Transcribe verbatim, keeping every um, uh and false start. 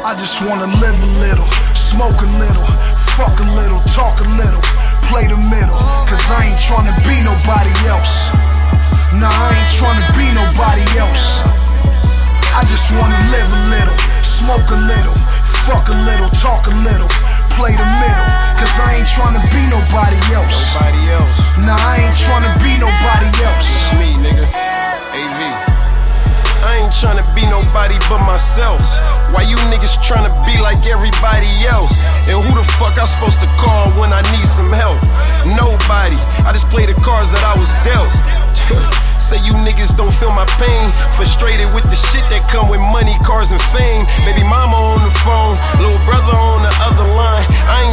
I just wanna live a little, smoke a little, fuck a little, talk a little, play the middle, cause I ain't tryna be nobody else. Nah, I ain't tryna be nobody else. I just wanna live a little, smoke a little, fuck a little, talk a little, play the middle, cause I ain't tryna be nobody else. Nobody else. Nah, I ain't tryna be nobody else. It's me, nigga. A V. I ain't tryna be nobody but myself. Why you niggas tryna be like everybody else? And who the fuck I supposed to call when I need some help? Nobody. I just play the cards that I was dealt. Say you niggas don't feel my pain. Frustrated with the shit that come with money, cars, and fame. Baby mama on the phone, little brother on the other line. I ain't